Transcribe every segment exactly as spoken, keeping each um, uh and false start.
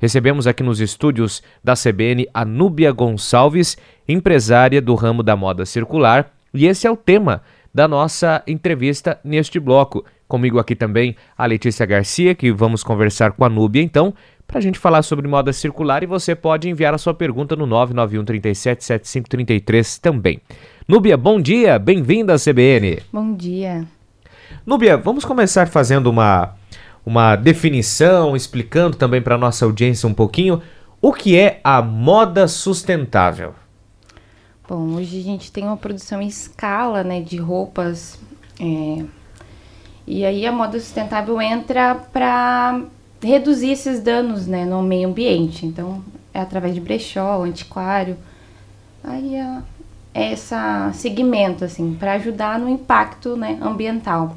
recebemos aqui nos estúdios da C B N a Núbia Gonçalves, empresária do ramo da moda circular, e esse é o tema da nossa entrevista neste bloco. Comigo aqui também a Letícia Garcia, que vamos conversar com a Núbia então, para a gente falar sobre moda circular, e você pode enviar a sua pergunta no nove nove um três sete sete cinco três três também. Núbia, bom dia, bem-vinda à C B N. Bom dia. Núbia, vamos começar fazendo uma, uma definição, explicando também para a nossa audiência um pouquinho o que é a moda sustentável. Bom, hoje a gente tem uma produção em escala, né, de roupas, é, e aí a moda sustentável entra para reduzir esses danos, né, no meio ambiente. Então, é através de brechó, antiquário, aí é, é esse segmento, assim, para ajudar no impacto, né, ambiental.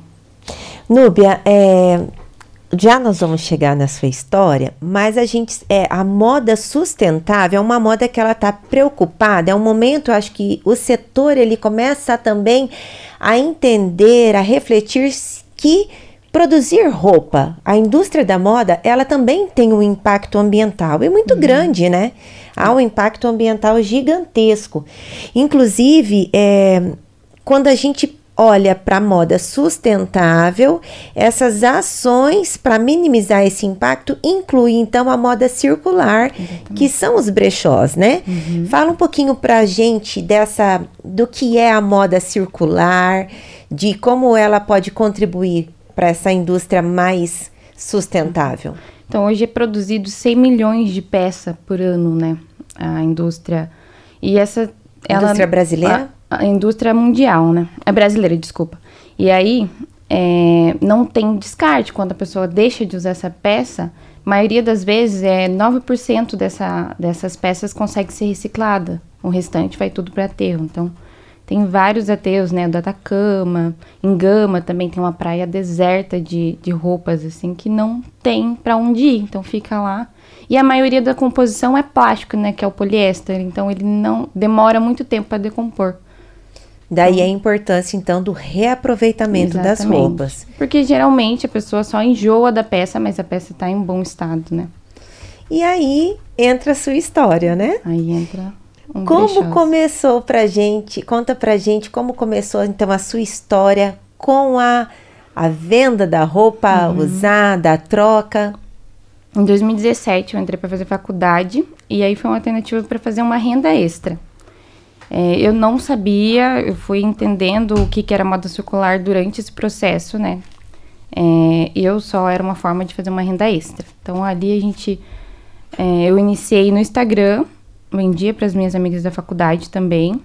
Núbia, é, já nós vamos chegar na sua história, mas a gente, é, a moda sustentável é uma moda que ela está preocupada, é um momento, acho que o setor ele começa também a entender, a refletir que produzir roupa, a indústria da moda, ela também tem um impacto ambiental, e muito uhum. grande, né? Há um impacto ambiental gigantesco. Inclusive, é, quando a gente olha para a moda sustentável, essas ações para minimizar esse impacto incluem então a moda circular, exatamente, que são os brechós, né? Uhum. Fala um pouquinho para a gente dessa, do que é a moda circular, de como ela pode contribuir para essa indústria mais sustentável. Então, hoje é produzido cem milhões de peças por ano, né? A indústria. E essa... Indústria ela, brasileira? A, a indústria mundial, né? É brasileira, desculpa. E aí, é, não tem descarte. Quando a pessoa deixa de usar essa peça, a maioria das vezes, é nove por cento dessa, dessas peças consegue ser reciclada. O restante vai tudo para aterro. Então, tem vários aterros, né? O do Atacama, em Gama também tem uma praia deserta de, de roupas, assim, que não tem para onde ir. Então, fica lá. E a maioria da composição é plástico, né? Que é o poliéster. Então, ele não demora muito tempo para decompor. Daí então, a importância, então, do reaproveitamento exatamente, das roupas. Porque, geralmente, a pessoa só enjoa da peça, mas a peça está em bom estado, né? E aí, entra a sua história, né? Aí entra... Um como brechós. Começou pra gente, conta pra gente como começou então a sua história com a, a venda da roupa uhum. usada, a troca. Em dois mil e dezessete eu entrei para fazer faculdade e aí foi uma alternativa para fazer uma renda extra. É, eu não sabia, eu fui entendendo o que, que era moda circular durante esse processo, né? É, eu só era uma forma de fazer uma renda extra. Então ali a gente, é, eu iniciei no Instagram, vendia para as minhas amigas da faculdade também.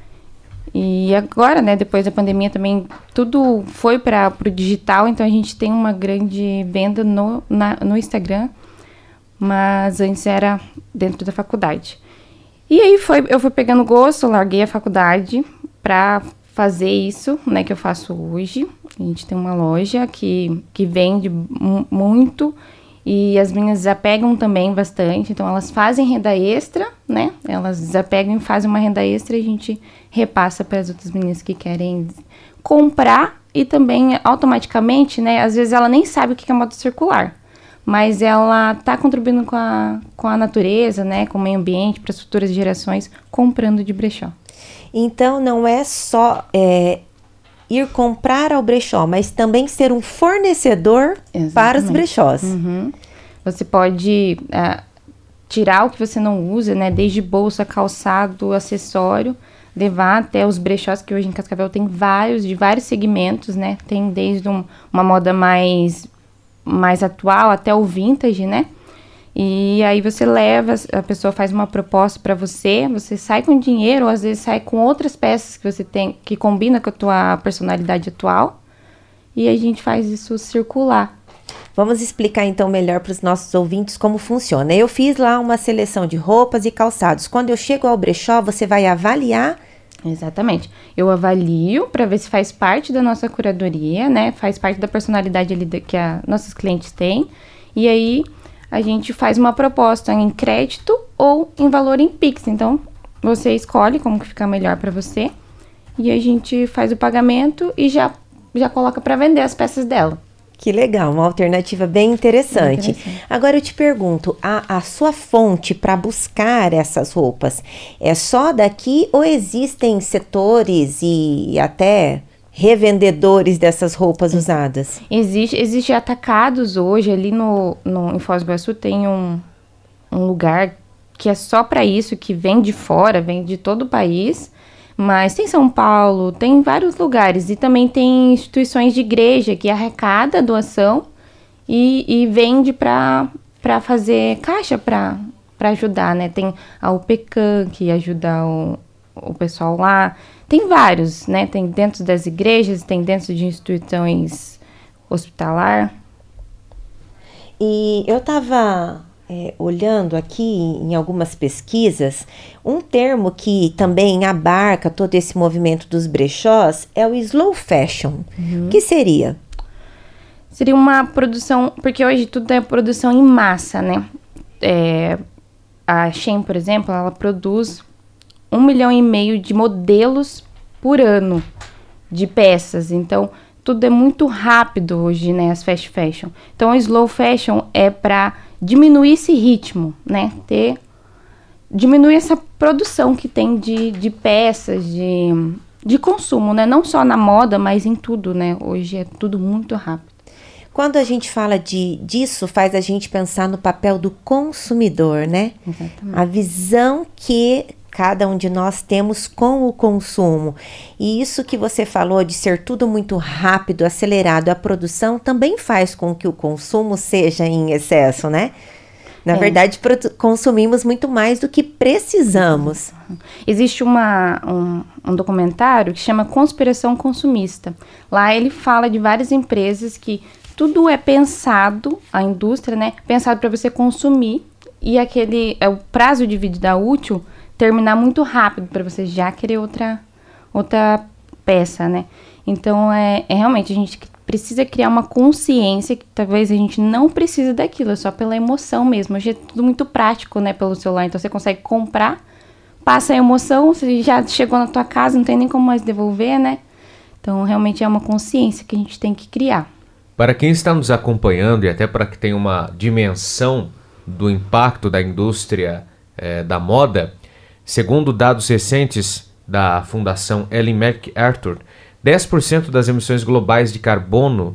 E agora, né, depois da pandemia também, tudo foi para o digital, então a gente tem uma grande venda no, na, no Instagram, mas antes era dentro da faculdade. E aí foi, eu fui pegando gosto, larguei a faculdade para fazer isso, né, que eu faço hoje. A gente tem uma loja que, que vende m- muito, e as meninas desapegam também bastante, então elas fazem renda extra, né? Elas desapegam e fazem uma renda extra e a gente repassa para as outras meninas que querem comprar e também automaticamente, né? Às vezes ela nem sabe o que é moda circular, mas ela tá contribuindo com a, com a natureza, né? Com o meio ambiente, para as futuras gerações, comprando de brechó. Então não é só... É... ir comprar ao brechó, mas também ser um fornecedor exatamente, para os brechós. Uhum. Você pode uh, tirar o que você não usa, né? Desde bolsa, calçado, acessório, levar até os brechós, que hoje em Cascavel tem vários, de vários segmentos, né? Tem desde um, uma moda mais, mais atual até o vintage, né? E aí você leva, a pessoa faz uma proposta para você, você sai com dinheiro, ou às vezes sai com outras peças que você tem, que combina com a tua personalidade atual, e a gente faz isso circular. Vamos explicar então melhor para os nossos ouvintes como funciona. Eu fiz lá uma seleção de roupas e calçados. Quando eu chego ao brechó, você vai avaliar? Exatamente. Eu avalio para ver se faz parte da nossa curadoria, né? Faz parte da personalidade ali que a, nossos clientes têm, e aí a gente faz uma proposta em crédito ou em valor em Pix. Então, você escolhe como que fica melhor para você e a gente faz o pagamento e já, já coloca para vender as peças dela. Que legal, uma alternativa bem interessante. Bem interessante. Agora eu te pergunto, a, a sua fonte para buscar essas roupas é só daqui ou existem setores e até revendedores dessas roupas usadas? Existe, existe atacados hoje, ali no, no, em Foz do Iguaçu tem um, um lugar que é só para isso, que vem de fora, vem de todo o país. Mas tem São Paulo, tem vários lugares. E também tem instituições de igreja que arrecada a doação e, e vende para fazer caixa para ajudar, né? Tem a U P C A M, que ajuda o, o pessoal lá. Tem vários, né? Tem dentro das igrejas, tem dentro de instituições hospitalar. E eu estava... É, olhando aqui em algumas pesquisas, um termo que também abarca todo esse movimento dos brechós é o slow fashion. Uhum. O que seria? Seria uma produção, porque hoje tudo é produção em massa, né? É, a Shein, por exemplo, ela produz um milhão e meio de modelos por ano de peças. Então, tudo é muito rápido hoje, né? As fast fashion. Então, o slow fashion é para diminuir esse ritmo, né? Ter, diminuir essa produção que tem de, de peças, de, de consumo, né? Não só na moda, mas em tudo, né? Hoje é tudo muito rápido. Quando a gente fala de, disso, faz a gente pensar no papel do consumidor, né? Exatamente. A visão que cada um de nós temos com o consumo. E isso que você falou de ser tudo muito rápido, acelerado, a produção também faz com que o consumo seja em excesso, né? Na é. verdade, consumimos muito mais do que precisamos. Existe uma, um, um documentário que chama Conspiração Consumista. Lá ele fala de várias empresas que tudo é pensado, a indústria, né? Pensado para você consumir e aquele é o prazo de vida útil terminar muito rápido para você já querer outra, outra peça, né? Então, é, é realmente, a gente precisa criar uma consciência que talvez a gente não precise daquilo, é só pela emoção mesmo. Hoje é tudo muito prático, né, pelo celular. Então, você consegue comprar, passa a emoção, você já chegou na tua casa, não tem nem como mais devolver, né? Então, realmente é uma consciência que a gente tem que criar. Para quem está nos acompanhando e até para que tenha uma dimensão do impacto da indústria é, da moda, segundo dados recentes da Fundação Ellen MacArthur, dez por cento das emissões globais de carbono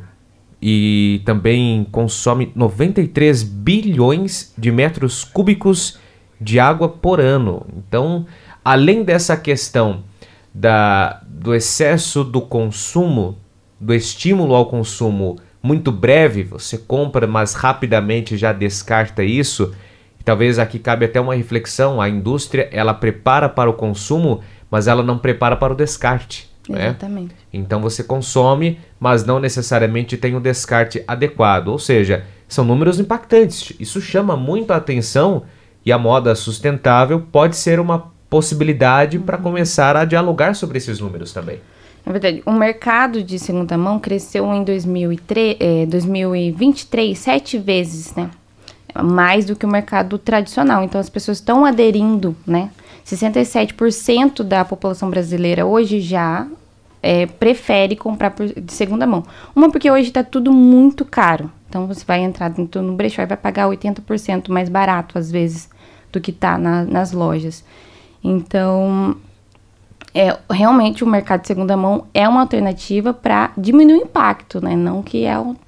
e também consome noventa e três bilhões de metros cúbicos de água por ano. Então, além dessa questão da, do excesso do consumo, do estímulo ao consumo muito breve, você compra, mas rapidamente já descarta isso. Talvez aqui cabe até uma reflexão, a indústria, ela prepara para o consumo, mas ela não prepara para o descarte. Exatamente. Né? Então você consome, mas não necessariamente tem o descarte adequado. Ou seja, são números impactantes. Isso chama muito a atenção e a moda sustentável pode ser uma possibilidade uhum. para começar a dialogar sobre esses números também. Na verdade, o mercado de segunda mão cresceu em dois mil e três, eh, dois mil e vinte e três sete vezes, né? Mais do que o mercado tradicional. Então, as pessoas estão aderindo, né? sessenta e sete por cento da população brasileira hoje já é, prefere comprar por, de segunda mão. Uma, porque hoje está tudo muito caro. Então, você vai entrar dentro no brechó e vai pagar oitenta por cento mais barato, às vezes, do que está na, nas lojas. Então, é, realmente, o mercado de segunda mão é uma alternativa para diminuir o impacto, né? Não que é o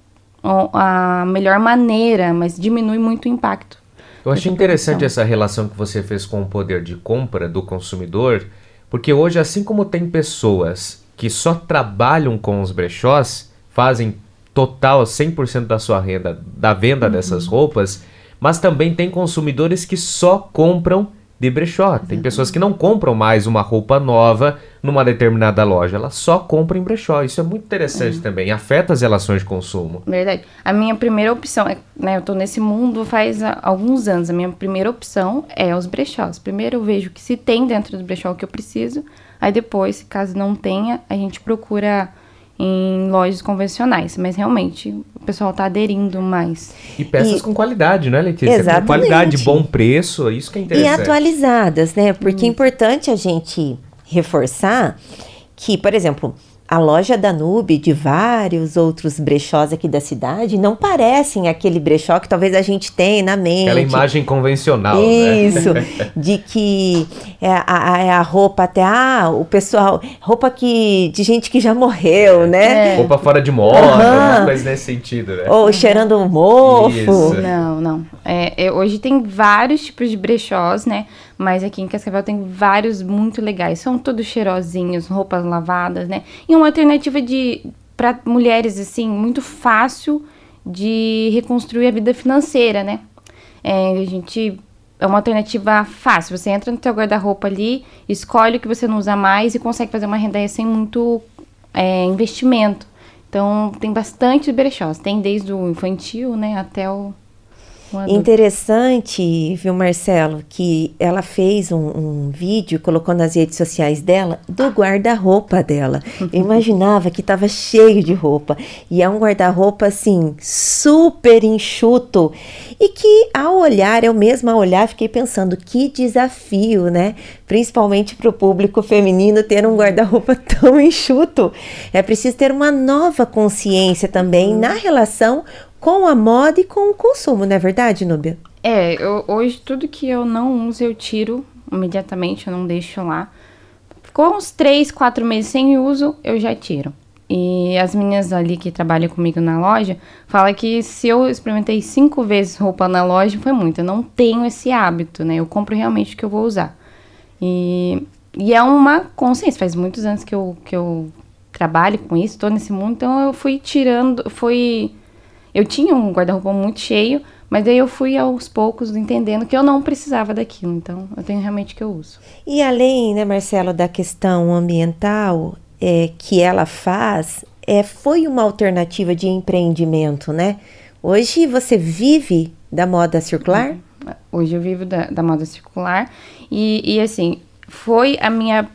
a melhor maneira, mas diminui muito o impacto. Eu achei interessante essa relação que você fez com o poder de compra do consumidor, porque hoje, assim como tem pessoas que só trabalham com os brechós, fazem total cem por cento da sua renda da venda uhum. dessas roupas, mas também tem consumidores que só compram de brechó. Tem pessoas que não compram mais uma roupa nova numa determinada loja, elas só compram em brechó. Isso é muito interessante uhum. também, afeta as relações de consumo. Verdade. A minha primeira opção, é, né, eu tô nesse mundo faz a, alguns anos, a minha primeira opção é os brechós. Primeiro eu vejo que se tem dentro do brechó o que eu preciso, aí depois, caso não tenha, a gente procura em lojas convencionais, mas realmente o pessoal tá aderindo mais. E peças e... com qualidade, né, Letícia? Exatamente. Com qualidade, bom preço, isso que é interessante. E atualizadas, né? Porque hum. é importante a gente reforçar que, por exemplo, a loja da Nube, de vários outros brechós aqui da cidade, não parecem aquele brechó que talvez a gente tenha na mente. Aquela imagem convencional, Isso, né? de que é a, é a roupa até, ah, o pessoal, roupa que, de gente que já morreu, né? É. Roupa fora de moda, uhum. Uma coisa nesse sentido, né? Ou cheirando um mofo. Isso. Não, não. É, é, hoje tem vários tipos de brechós, né? Mas aqui em Cascavel tem vários muito legais. São todos cheirosinhos, roupas lavadas, né? E uma alternativa de para mulheres, assim, muito fácil de reconstruir a vida financeira, né? É, a gente... É uma alternativa fácil. Você entra no seu guarda-roupa ali, escolhe o que você não usa mais e consegue fazer uma renda sem muito é, investimento. Então, tem bastante brechós. Tem desde o infantil, né, até o... Interessante, viu, Marcelo, que ela fez um, um vídeo, colocou nas redes sociais dela, do guarda-roupa dela. Eu imaginava que estava cheio de roupa. E é um guarda-roupa, assim, super enxuto. E que, ao olhar, eu mesma ao olhar, fiquei pensando, que desafio, né? Principalmente para o público feminino ter um guarda-roupa tão enxuto. É preciso ter uma nova consciência também na relação com a moda e com o consumo, não é verdade, Núbia? É, eu, hoje tudo que eu não uso eu tiro imediatamente, eu não deixo lá. Ficou uns três, quatro meses sem uso, eu já tiro. E as meninas ali que trabalham comigo na loja falam que se eu experimentei cinco vezes roupa na loja, foi muito. Eu não tenho esse hábito, né? Eu compro realmente o que eu vou usar. E, e é uma consciência, faz muitos anos que eu, que eu trabalho com isso, tô nesse mundo, então eu fui tirando, fui... Eu tinha um guarda-roupa muito cheio, mas daí eu fui aos poucos entendendo que eu não precisava daquilo. Então, eu tenho realmente que eu uso. E além, né, Marcelo, da questão ambiental é, que ela faz, é, foi uma alternativa de empreendimento, né? Hoje você vive da moda circular? Hoje eu vivo da, da moda circular. E, e, assim, foi a minha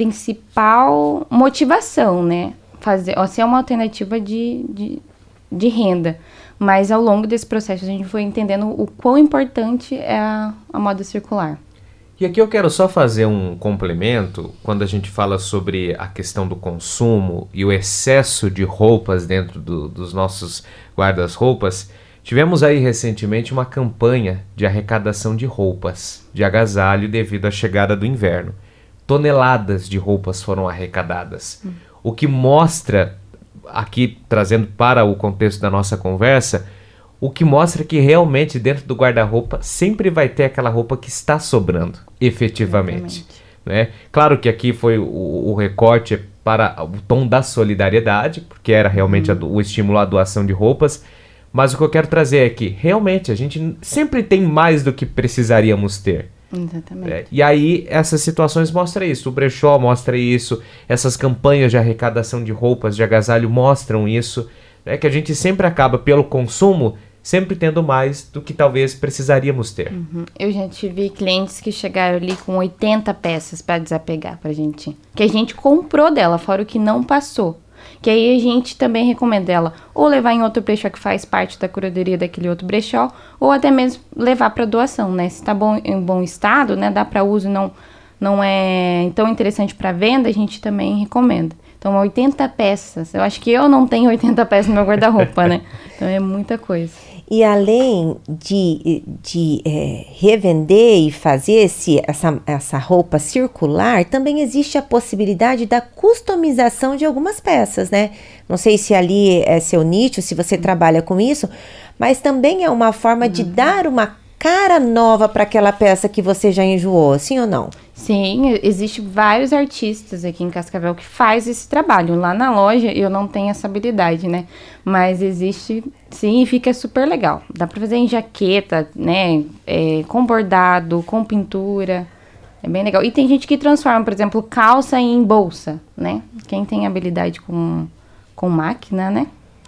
principal motivação, né? Fazer, ó, ser uma alternativa de... de de renda, mas ao longo desse processo a gente foi entendendo o quão importante é a, a moda circular. E aqui eu quero só fazer um complemento, quando a gente fala sobre a questão do consumo e o excesso de roupas dentro do, dos nossos guarda-roupas. Tivemos aí recentemente uma campanha de arrecadação de roupas, de agasalho devido à chegada do inverno. Toneladas de roupas foram arrecadadas, hum. o que mostra... aqui trazendo para o contexto da nossa conversa, o que mostra que realmente dentro do guarda-roupa sempre vai ter aquela roupa que está sobrando, efetivamente. Né? Claro que aqui foi o, o recorte para o tom da solidariedade, porque era realmente uhum. a, o estímulo à doação de roupas, mas o que eu quero trazer é que realmente a gente sempre tem mais do que precisaríamos ter. Exatamente. É, e aí essas situações mostram isso, o brechó mostra isso, essas campanhas de arrecadação de roupas, de agasalho mostram isso, né, que a gente sempre acaba pelo consumo, sempre tendo mais do que talvez precisaríamos ter. Uhum. Eu já tive clientes que chegaram ali com oitenta peças para desapegar pra gente, que a gente comprou dela, fora o que não passou. Que aí a gente também recomenda ela ou levar em outro brechó que faz parte da curadoria daquele outro brechó, ou até mesmo levar para doação, né? Se tá bom, em bom estado, né? Dá para uso, não, não é tão interessante para venda, a gente também recomenda. Então, oitenta peças. Eu acho que eu não tenho oitenta peças no meu guarda-roupa, né? Então, é muita coisa. E além de, de é, revender e fazer esse, essa, essa roupa circular, também existe a possibilidade da customização de algumas peças, né? Não sei se ali é seu nicho, se você trabalha com isso, mas também é uma forma uhum. de dar uma cara nova para aquela peça que você já enjoou, sim ou não? Sim, existe vários artistas aqui em Cascavel que faz esse trabalho. Lá na loja eu não tenho essa habilidade, né? Mas existe, sim, e fica super legal. Dá pra fazer em jaqueta, né? É, com bordado, com pintura. É bem legal. E tem gente que transforma, por exemplo, calça em bolsa, né? Quem tem habilidade com, com máquina, né?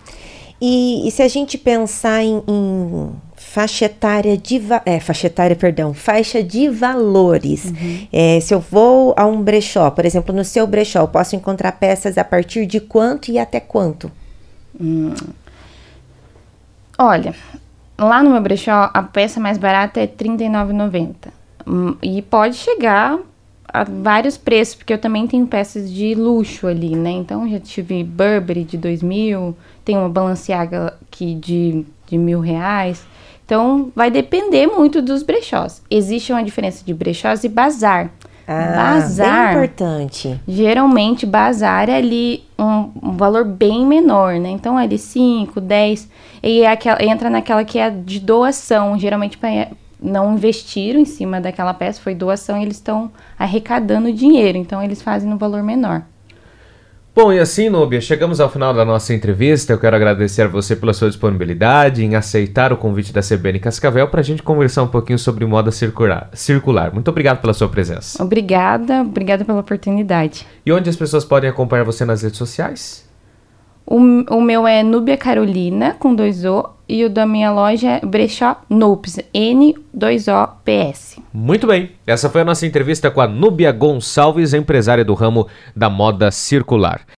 E, e se a gente pensar em... em... faixa etária de va- é, faixa etária, perdão, faixa de valores. Uhum. É, se eu vou a um brechó, por exemplo, no seu brechó, eu posso encontrar peças a partir de quanto e até quanto? Hum. Olha, lá no meu brechó, a peça mais barata é trinta e nove reais e noventa centavos. Hum, e pode chegar a vários preços, porque eu também tenho peças de luxo ali, né? Então, já tive Burberry de dois mil, tem uma Balenciaga aqui de, de mil reais. Então, vai depender muito dos brechós. Existe uma diferença de brechós e bazar. Ah, bazar, bem importante. Geralmente, bazar é ali um, um valor bem menor, né? Então, é ali cinco, dez, e é aquela, entra naquela que é de doação. Geralmente, não investiram em cima daquela peça, foi doação, e eles estão arrecadando dinheiro. Então, eles fazem no valor menor. Bom, e assim, Núbia, chegamos ao final da nossa entrevista. Eu quero agradecer a você pela sua disponibilidade em aceitar o convite da C B N Cascavel para a gente conversar um pouquinho sobre moda circular. circular. Muito obrigado pela sua presença. Obrigada, obrigada pela oportunidade. E onde as pessoas podem acompanhar você nas redes sociais? O, o meu é Núbia Carolina, com dois O, e o da minha loja é Brechó Nopes, N dois O P S. Muito bem, essa foi a nossa entrevista com a Núbia Gonçalves, empresária do ramo da moda circular.